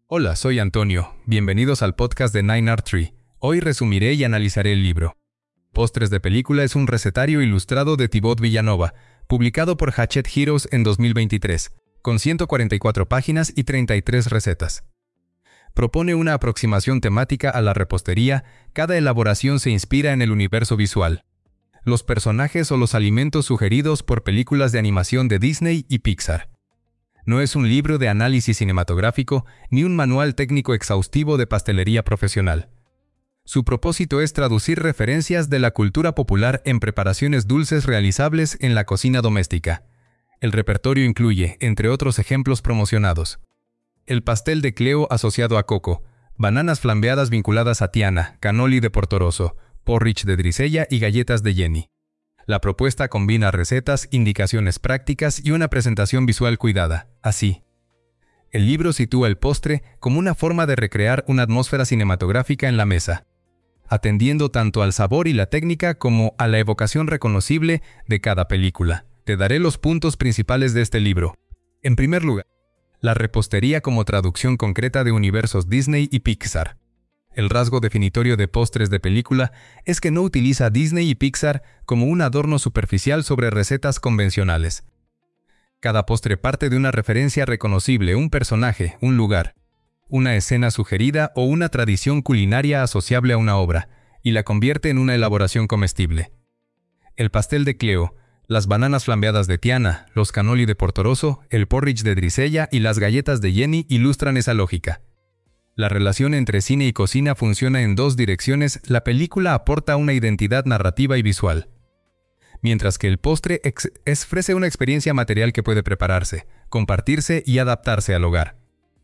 Hola, soy Antonio. Bienvenidos al podcast de 9art3. Hoy resumiré y analizaré el libro. Postres de película es un recetario ilustrado de Thibaut Villanova, publicado por Hachette Heroes en 2023, con 144 páginas y 33 recetas. Propone una aproximación temática a la repostería. Cada elaboración se inspira en el universo visual, los personajes o los alimentos sugeridos por películas de animación de Disney y Pixar. No es un libro de análisis cinematográfico ni un manual técnico exhaustivo de pastelería profesional. Su propósito es traducir referencias de la cultura popular en preparaciones dulces realizables en la cocina doméstica. El repertorio incluye, entre otros ejemplos promocionados, el pastel de Cleo asociado a Coco, bananas flambeadas vinculadas a Tiana, cannoli de Portorosso, porridge de Drizella y galletas de Jenny. La propuesta combina recetas, indicaciones prácticas y una presentación visual cuidada. Así, el libro sitúa el postre como una forma de recrear una atmósfera cinematográfica en la mesa, atendiendo tanto al sabor y la técnica como a la evocación reconocible de cada película. Te daré los puntos principales de este libro. En primer lugar, la repostería como traducción concreta de universos Disney y Pixar. El rasgo definitorio de Postres de película es que no utiliza Disney y Pixar como un adorno superficial sobre recetas convencionales. Cada postre parte de una referencia reconocible, un personaje, un lugar, una escena sugerida o una tradición culinaria asociable a una obra, y la convierte en una elaboración comestible. El pastel de Cleo, las bananas flambeadas de Tiana, los cannoli de Portorosso, el porridge de Drizella y las galletas de Jenny ilustran esa lógica. La relación entre cine y cocina funciona en dos direcciones. La película aporta una identidad narrativa y visual, mientras que el postre ofrece una experiencia material que puede prepararse, compartirse y adaptarse al hogar.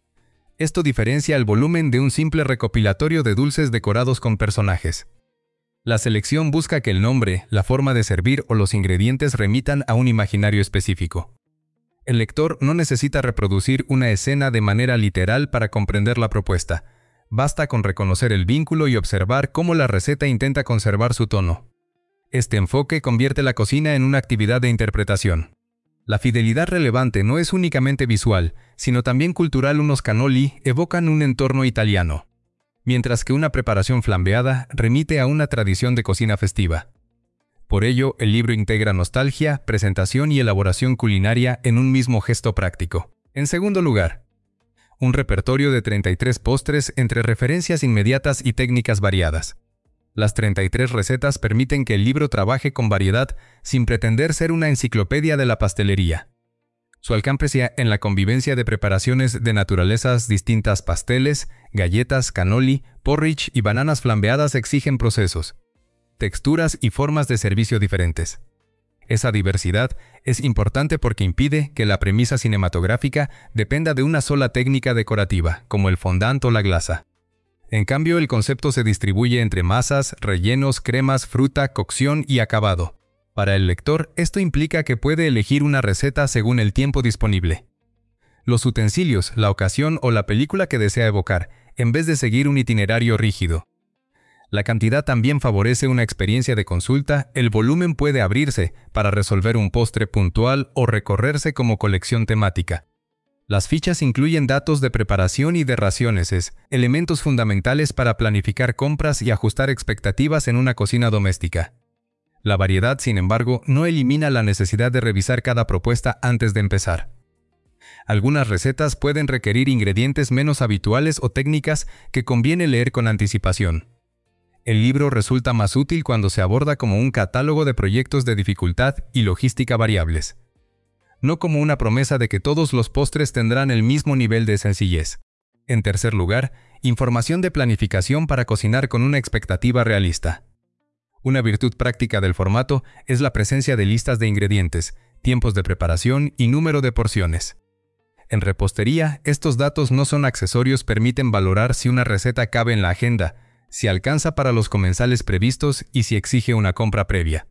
Esto diferencia el volumen de un simple recopilatorio de dulces decorados con personajes. La selección busca que el nombre, la forma de servir o los ingredientes remitan a un imaginario específico. El lector no necesita reproducir una escena de manera literal para comprender la propuesta. Basta con reconocer el vínculo y observar cómo la receta intenta conservar su tono. Este enfoque convierte la cocina en una actividad de interpretación. La fidelidad relevante no es únicamente visual, sino también cultural. Unos cannoli evocan un entorno italiano, mientras que una preparación flambeada remite a una tradición de cocina festiva. Por ello, el libro integra nostalgia, presentación y elaboración culinaria en un mismo gesto práctico. En segundo lugar, un repertorio de 33 postres entre referencias inmediatas y técnicas variadas. Las 33 recetas permiten que el libro trabaje con variedad sin pretender ser una enciclopedia de la pastelería. Su alcance en la convivencia de preparaciones de naturalezas distintas. Pasteles, galletas, cannoli, porridge y bananas flambeadas exigen procesos, texturas y formas de servicio diferentes. Esa diversidad es importante porque impide que la premisa cinematográfica dependa de una sola técnica decorativa, como el fondant o la glasa. En cambio, el concepto se distribuye entre masas, rellenos, cremas, fruta, cocción y acabado. Para el lector, esto implica que puede elegir una receta según el tiempo disponible, los utensilios, la ocasión o la película que desea evocar, en vez de seguir un itinerario rígido. La cantidad también favorece una experiencia de consulta. El volumen puede abrirse para resolver un postre puntual o recorrerse como colección temática. Las fichas incluyen datos de preparación y de raciones, elementos fundamentales para planificar compras y ajustar expectativas en una cocina doméstica. La variedad, sin embargo, no elimina la necesidad de revisar cada propuesta antes de empezar. Algunas recetas pueden requerir ingredientes menos habituales o técnicas que conviene leer con anticipación. El libro resulta más útil cuando se aborda como un catálogo de proyectos de dificultad y logística variables, no como una promesa de que todos los postres tendrán el mismo nivel de sencillez. En tercer lugar, información de planificación para cocinar con una expectativa realista. Una virtud práctica del formato es la presencia de listas de ingredientes, tiempos de preparación y número de porciones. En repostería, estos datos no son accesorios. Permiten valorar si una receta cabe en la agenda, si alcanza para los comensales previstos y si exige una compra previa.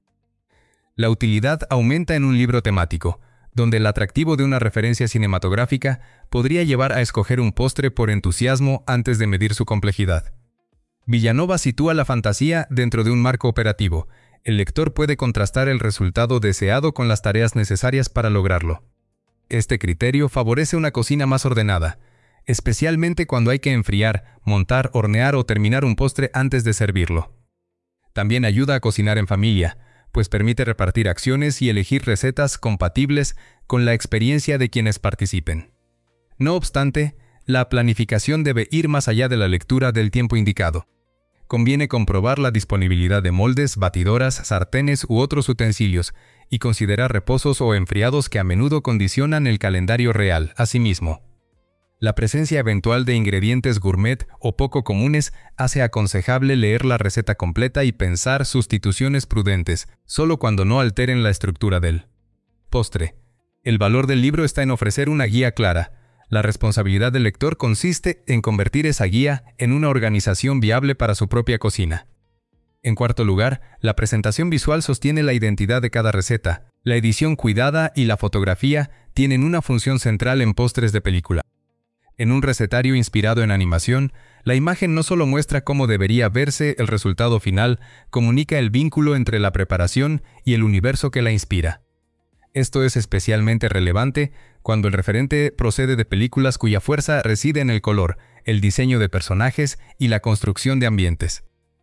La utilidad aumenta en un libro temático, donde el atractivo de una referencia cinematográfica podría llevar a escoger un postre por entusiasmo antes de medir su complejidad. Villanova sitúa la fantasía dentro de un marco operativo. El lector puede contrastar el resultado deseado con las tareas necesarias para lograrlo. Este criterio favorece una cocina más ordenada. especialmente cuando hay que enfriar, montar, hornear o terminar un postre antes de servirlo. También ayuda a cocinar en familia, pues permite repartir acciones y elegir recetas compatibles con la experiencia de quienes participen. No obstante, la planificación debe ir más allá de la lectura del tiempo indicado. Conviene comprobar la disponibilidad de moldes, batidoras, sartenes u otros utensilios y considerar reposos o enfriados que a menudo condicionan el calendario real. Asimismo, la presencia eventual de ingredientes gourmet o poco comunes hace aconsejable leer la receta completa y pensar sustituciones prudentes, solo cuando no alteren la estructura del postre. El valor del libro está en ofrecer una guía clara. La responsabilidad del lector consiste en convertir esa guía en una organización viable para su propia cocina. En cuarto lugar, la presentación visual sostiene la identidad de cada receta. La edición cuidada y la fotografía tienen una función central en postres de película. En un recetario inspirado en animación, la imagen no solo muestra cómo debería verse el resultado final, comunica el vínculo entre la preparación y el universo que la inspira. Esto es especialmente relevante cuando el referente procede de películas cuya fuerza reside en el color, el diseño de personajes y la construcción de ambientes.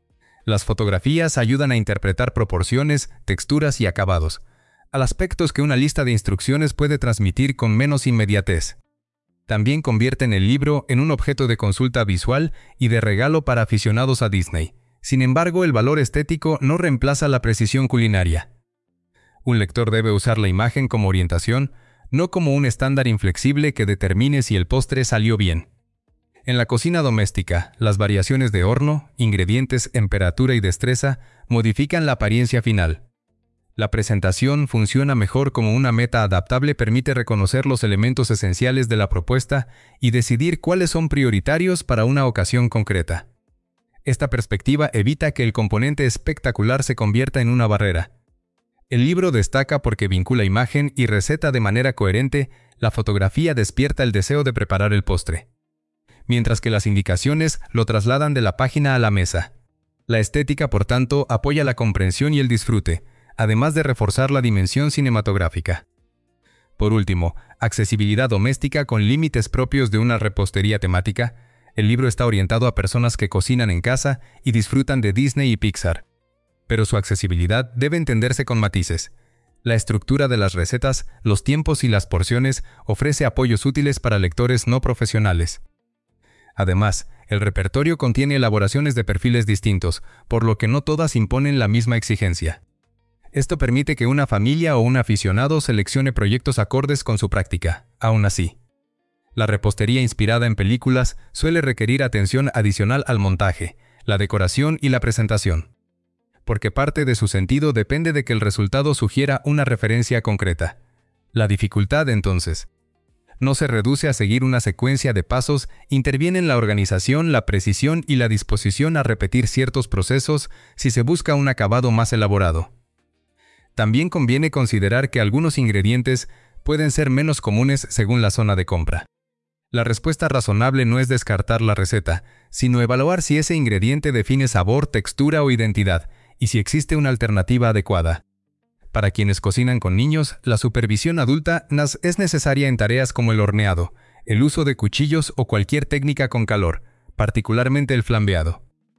Las fotografías ayudan a interpretar proporciones, texturas y acabados, al aspectos que una lista de instrucciones puede transmitir con menos inmediatez. También convierten el libro en un objeto de consulta visual y de regalo para aficionados a Disney. Sin embargo, el valor estético no reemplaza la precisión culinaria. Un lector debe usar la imagen como orientación, no como un estándar inflexible que determine si el postre salió bien. En la cocina doméstica, las variaciones de horno, ingredientes, temperatura y destreza modifican la apariencia final. La presentación funciona mejor como una meta adaptable, permite reconocer los elementos esenciales de la propuesta y decidir cuáles son prioritarios para una ocasión concreta. Esta perspectiva evita que el componente espectacular se convierta en una barrera. El libro destaca porque vincula imagen y receta de manera coherente. La fotografía despierta el deseo de preparar el postre, mientras que las indicaciones lo trasladan de la página a la mesa. La estética, por tanto, apoya la comprensión y el disfrute, además de reforzar la dimensión cinematográfica. Por último, accesibilidad doméstica con límites propios de una repostería temática. El libro está orientado a personas que cocinan en casa y disfrutan de Disney y Pixar. Pero su accesibilidad debe entenderse con matices. La estructura de las recetas, los tiempos y las porciones ofrece apoyos útiles para lectores no profesionales. Además, el repertorio contiene elaboraciones de perfiles distintos, por lo que no todas imponen la misma exigencia. Esto permite que una familia o un aficionado seleccione proyectos acordes con su práctica. Aún así, la repostería inspirada en películas suele requerir atención adicional al montaje, la decoración y la presentación, porque parte de su sentido depende de que el resultado sugiera una referencia concreta. La dificultad, entonces, no se reduce a seguir una secuencia de pasos, intervienen la organización, la precisión y la disposición a repetir ciertos procesos si se busca un acabado más elaborado. También conviene considerar que algunos ingredientes pueden ser menos comunes según la zona de compra. La respuesta razonable no es descartar la receta, sino evaluar si ese ingrediente define sabor, textura o identidad, y si existe una alternativa adecuada. Para quienes cocinan con niños, la supervisión adulta es necesaria en tareas como el horneado, el uso de cuchillos o cualquier técnica con calor, particularmente el flambeado.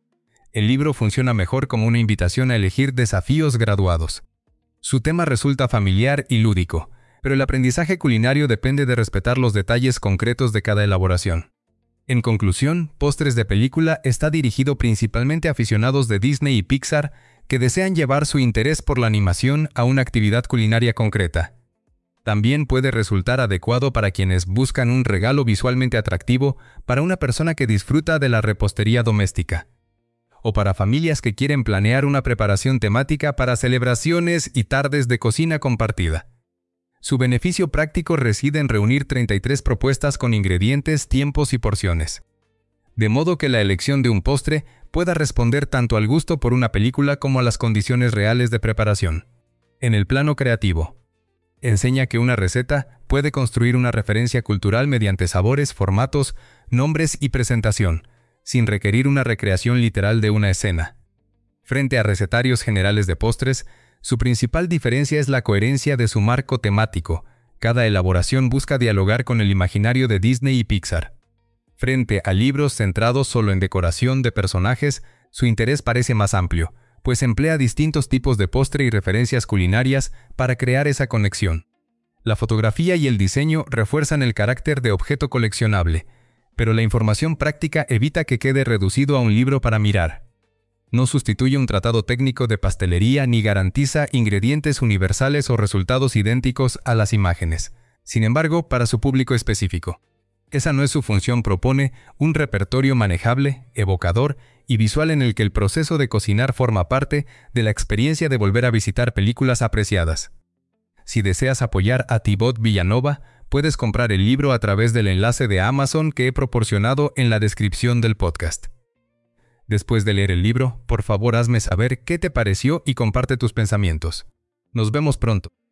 El libro funciona mejor como una invitación a elegir desafíos graduados. Su tema resulta familiar y lúdico, pero el aprendizaje culinario depende de respetar los detalles concretos de cada elaboración. En conclusión, Postres de Película está dirigido principalmente a aficionados de Disney y Pixar que desean llevar su interés por la animación a una actividad culinaria concreta. También puede resultar adecuado para quienes buscan un regalo visualmente atractivo para una persona que disfruta de la repostería doméstica, o para familias que quieren planear una preparación temática para celebraciones y tardes de cocina compartida. Su beneficio práctico reside en reunir 33 propuestas con ingredientes, tiempos y porciones, de modo que la elección de un postre pueda responder tanto al gusto por una película como a las condiciones reales de preparación. En el plano creativo, enseña que una receta puede construir una referencia cultural mediante sabores, formatos, nombres y presentación, sin requerir una recreación literal de una escena. Frente a recetarios generales de postres, su principal diferencia es la coherencia de su marco temático. Cada elaboración busca dialogar con el imaginario de Disney y Pixar. Frente a libros centrados solo en decoración de personajes, su interés parece más amplio, pues emplea distintos tipos de postre y referencias culinarias para crear esa conexión. La fotografía y el diseño refuerzan el carácter de objeto coleccionable, pero la información práctica evita que quede reducido a un libro para mirar. No sustituye un tratado técnico de pastelería ni garantiza ingredientes universales o resultados idénticos a las imágenes. Sin embargo, para su público específico. Esa no es su función. Propone un repertorio manejable, evocador y visual en el que el proceso de cocinar forma parte de la experiencia de volver a visitar películas apreciadas. Si deseas apoyar a Thibaut Villanova, puedes comprar el libro a través del enlace de Amazon que he proporcionado en la descripción del podcast. Después de leer el libro, por favor hazme saber qué te pareció y comparte tus pensamientos. Nos vemos pronto.